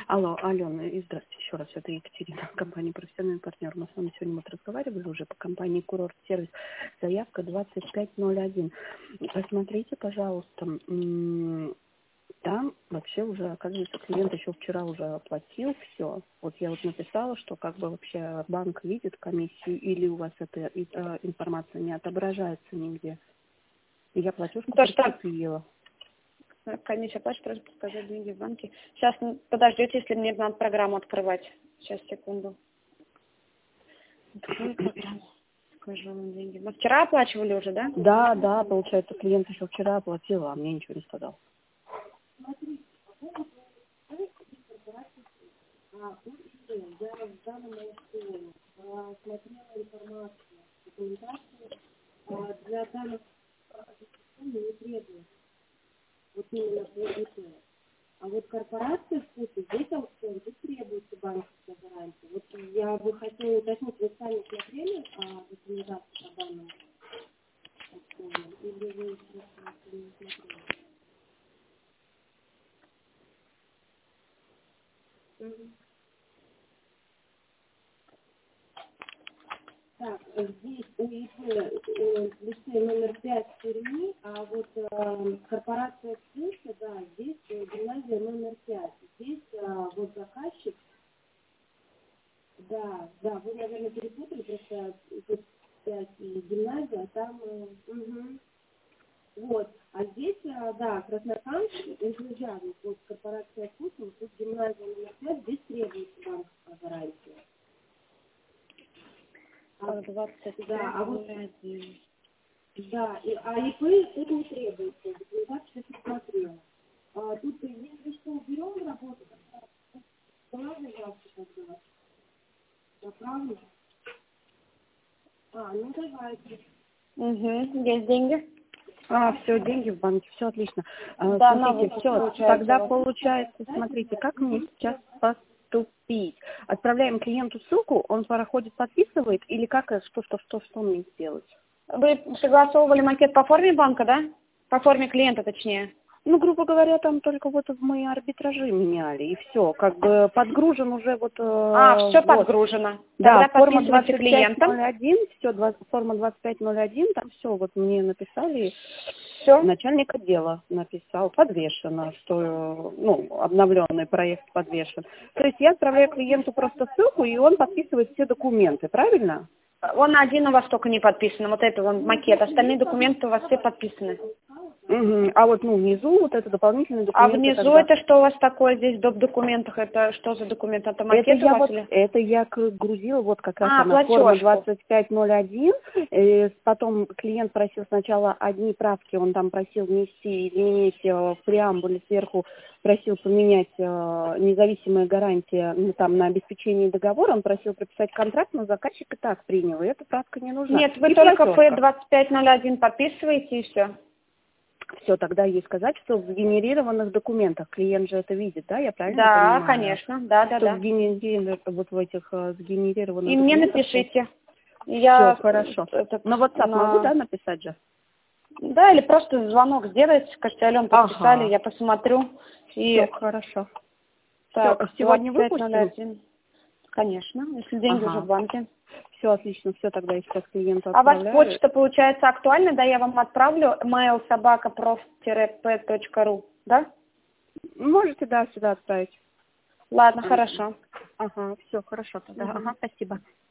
Алло, Алена, и здравствуйте еще раз. Это Екатерина, компания «Профессиональный партнер». Мы с вами сегодня разговаривали уже по компании «Курорт Сервис». Заявка 2501. Посмотрите, пожалуйста, там вообще уже, оказывается, клиент еще вчера уже оплатил все. Вот я вот написала, что как бы вообще банк видит комиссию или у вас эта информация не отображается нигде. И я платежку прикрепила. Комиссия платит, просто показать деньги в банке. Сейчас, подождите, если мне надо программу открывать. Сейчас, секунду. Открою программу. Скажу вам деньги. Мы вчера оплачивали уже, да? Да, получается, клиент еще вчера оплатил, а мне ничего не сказал. Для данных не требует. Вот именно по ИП. А вот корпорация вкуса, здесь аукцион, здесь требуется банковская гарантия. Вот я бы хотела уточнить, вы сами смотрели документацию по данному аукциону? Или вы просто не смотрели? Так, здесь у ИП лицей номер 5 в Перми, а вот корпорация вкуса, да, здесь гимназия номер 5. Здесь вот заказчик, да, вы, наверное, перепутали, просто тут 5 и гимназия, а там, вот, а здесь, да, Краснокамск, энтузиазм, вот корпорация вкуса, вот тут гимназия номер 5, здесь требуется банковская гарантия. Да, а вот, да, а ИП тут не требуется, документация я смотрела. Тут, если что, берем работу, тогда заявку тогда. Правильно? Ну давайте. Есть деньги. Все, деньги в банке, все отлично. Да, Смотрите, все, тогда получается, смотрите, как мне сейчас поступить? Отправляем клиенту ссылку, он проходит, подписывает, или как, что мне сделать? Вы согласовывали макет по форме банка, да? По форме клиента, точнее. Ну, грубо говоря, там только вот мы арбитражи меняли, и все, как бы подгружен уже вот... все вот. Подгружено. Да, тогда форма подписывайте клиентам. 2501, все, форма 2501, там все, вот мне написали, Все. начальник отдела написал, подвешено, что, обновленный проект подвешен. То есть я отправляю клиенту просто ссылку, и он подписывает все документы, правильно? Он один у вас только не подписан, вот это вон макет, остальные документы у вас все подписаны. А вот, внизу вот это дополнительные документы. А внизу это что у вас такое здесь в документах? Это что за документ? Это макет у вас или? Это я грузила вот как раз на форму 2501. Потом клиент просил сначала одни правки, он там просил внести, изменить в преамбуле сверху, просил поменять независимые гарантии там на обеспечение договора, он просил прописать контракт, но заказчик и так принял, и эта правка не нужна. Нет, вы только П2501 подписываете и все. Все, тогда ей сказать, что в сгенерированных документах, клиент же это видит, да, я правильно понимаю? Да, конечно, да. Вот в этих сгенерированных и документах. мне напишите. Все, хорошо. На WhatsApp могу, да, написать же? Да, или просто звонок сделать, скажите, Алена, подписали, я посмотрю. Все, хорошо. Так, сегодня выпустим? Конечно, если деньги уже в банке. Все отлично, все, тогда я сейчас клиенту отправляю. отправляю. А у вас почта, получается, актуальна, да, я вам отправлю mail@prof-p.ru, да? Можете, да, сюда отправить. Ладно, хорошо. Все, хорошо тогда. Спасибо.